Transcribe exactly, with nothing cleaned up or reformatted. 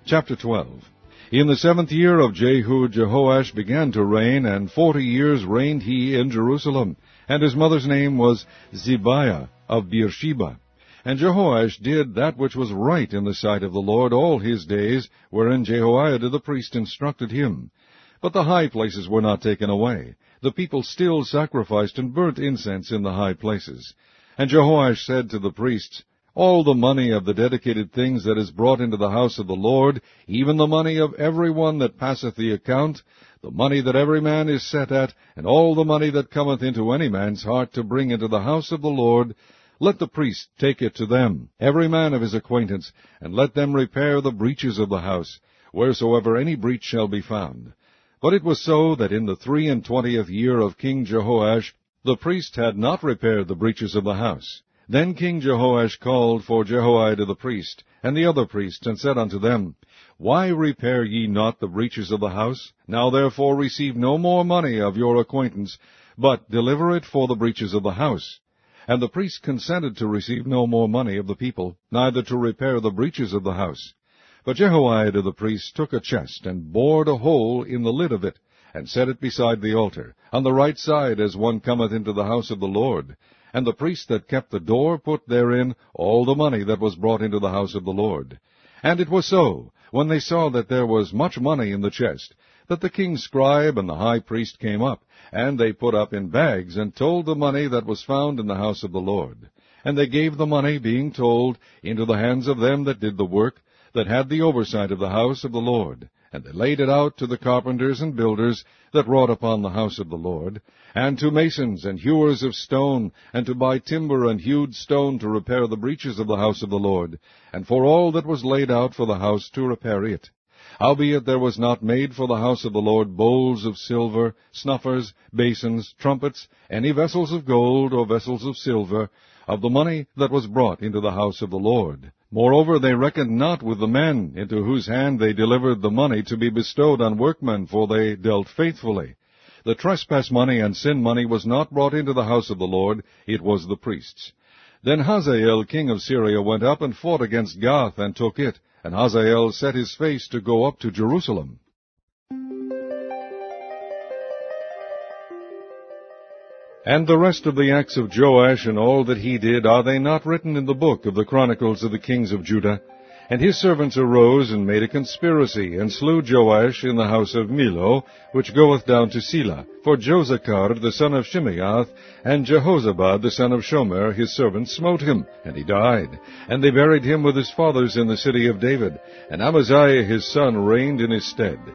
Chapter twelve. In the seventh year of Jehu, Jehoash began to reign, and forty years reigned he in Jerusalem. And his mother's name was Zibiah of Beersheba. And Jehoash did that which was right in the sight of the Lord all his days, wherein Jehoiada the priest instructed him. But the high places were not taken away. The people still sacrificed and burnt incense in the high places. And Jehoash said to the priests, All the money of the dedicated things that is brought into the house of the Lord, even the money of every one that passeth the account, the money that every man is set at, and all the money that cometh into any man's heart to bring into the house of the Lord, let the priest take it to them, every man of his acquaintance, and let them repair the breaches of the house, wheresoever any breach shall be found. But it was so that in the three and twentieth year of King Jehoash, the priest had not repaired the breaches of the house. Then King Jehoash called for Jehoiada the priest, and the other priests, and said unto them, Why repair ye not the breaches of the house? Now therefore receive no more money of your acquaintance, but deliver it for the breaches of the house. And the priests consented to receive no more money of the people, neither to repair the breaches of the house. But Jehoiada the priest took a chest, and bored a hole in the lid of it, and set it beside the altar, on the right side as one cometh into the house of the Lord. And the priest that kept the door put therein all the money that was brought into the house of the Lord. And it was so, when they saw that there was much money in the chest, that the king's scribe and the high priest came up, and they put up in bags, and told the money that was found in the house of the Lord. And they gave the money, being told, into the hands of them that did the work, that had the oversight of the house of the Lord. And they laid it out to the carpenters and builders that wrought upon the house of the Lord, and to masons and hewers of stone, and to buy timber and hewed stone to repair the breaches of the house of the Lord, and for all that was laid out for the house to repair it. Howbeit there was not made for the house of the Lord bowls of silver, snuffers, basins, trumpets, any vessels of gold or vessels of silver, of the money that was brought into the house of the Lord. Moreover, they reckoned not with the men, into whose hand they delivered the money to be bestowed on workmen, for they dealt faithfully. The trespass money and sin money was not brought into the house of the Lord, it was the priests. Then Hazael king of Syria went up and fought against Gath, and took it, and Hazael set his face to go up to Jerusalem. And the rest of the acts of Joash, and all that he did, are they not written in the book of the Chronicles of the kings of Judah? And his servants arose, and made a conspiracy, and slew Joash in the house of Millo, which goeth down to Selah. For Josachar the son of Shimeath, and Jehozabad the son of Shomer, his servant, smote him, and he died. And they buried him with his fathers in the city of David, and Amaziah his son reigned in his stead.